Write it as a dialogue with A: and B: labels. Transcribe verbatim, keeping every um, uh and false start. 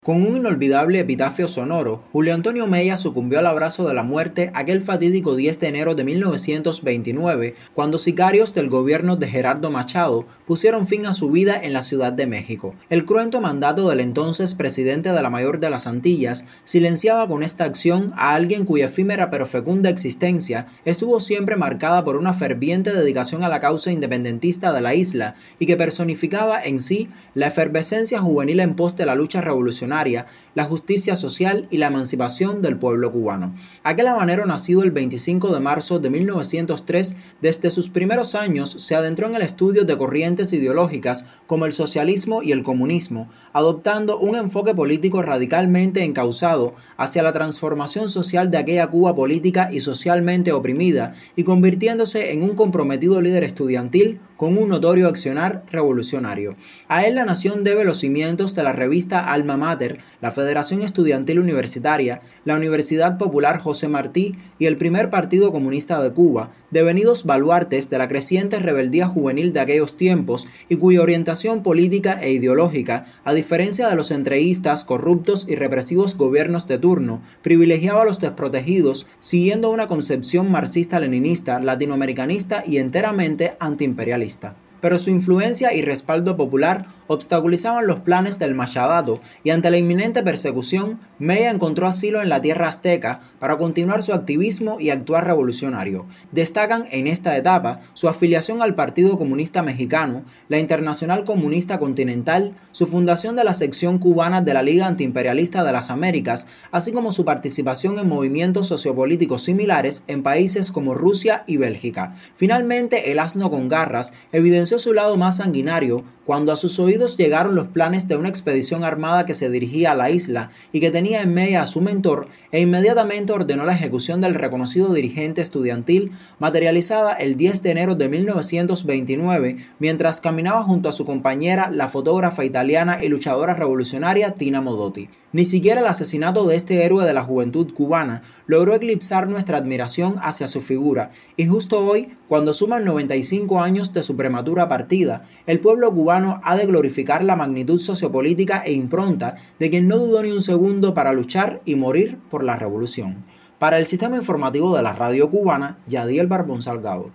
A: Con un inolvidable epitafio sonoro, Julio Antonio Mella sucumbió al abrazo de la muerte aquel fatídico diez de enero de mil novecientos veintinueve, cuando sicarios del gobierno de Gerardo Machado pusieron fin a su vida en la Ciudad de México. El cruento mandato del entonces presidente de la Mayor de las Antillas silenciaba con esta acción a alguien cuya efímera pero fecunda existencia estuvo siempre marcada por una ferviente dedicación a la causa independentista de la isla y que personificaba en sí la efervescencia juvenil en pos de la lucha revolucionaria, la justicia social y la emancipación del pueblo cubano. Aquel habanero nacido el veinticinco de marzo de mil novecientos tres, desde sus primeros años se adentró en el estudio de corrientes ideológicas como el socialismo y el comunismo, adoptando un enfoque político radicalmente encauzado hacia la transformación social de aquella Cuba política y socialmente oprimida y convirtiéndose en un comprometido líder estudiantil con un notorio accionar revolucionario. A él la nación debe los cimientos de la revista Alma Mater, la Federación Estudiantil Universitaria, la Universidad Popular José Martí y el primer Partido Comunista de Cuba, devenidos baluartes de la creciente rebeldía juvenil de aquellos tiempos y cuya orientación política e ideológica, a diferencia de los entreguistas, corruptos y represivos gobiernos de turno, privilegiaba a los desprotegidos siguiendo una concepción marxista-leninista, latinoamericanista y enteramente antiimperialista. Pero su influencia y respaldo popular obstaculizaban los planes del Machadato y ante la inminente persecución, Mella encontró asilo en la tierra azteca para continuar su activismo y actuar revolucionario. Destacan en esta etapa su afiliación al Partido Comunista Mexicano, la Internacional Comunista Continental, su fundación de la sección cubana de la Liga Antiimperialista de las Américas, así como su participación en movimientos sociopolíticos similares en países como Rusia y Bélgica. Finalmente, el asno con garras evidenció su lado más sanguinario cuando a sus oídos llegaron los planes de una expedición armada que se dirigía a la isla y que tenía en Mella a su mentor, e inmediatamente ordenó la ejecución del reconocido dirigente estudiantil, materializada el diez de enero de mil novecientos veintinueve, mientras caminaba junto a su compañera, la fotógrafa italiana y luchadora revolucionaria Tina Modotti. Ni siquiera el asesinato de este héroe de la juventud cubana logró eclipsar nuestra admiración hacia su figura, y justo hoy, cuando suman noventa y cinco años de su prematura partida, el pueblo cubano ha de glorificar la magnitud sociopolítica e impronta de quien no dudó ni un segundo para luchar y morir por la revolución. Para el Sistema Informativo de la Radio Cubana, Yadiel Barbón Salgado.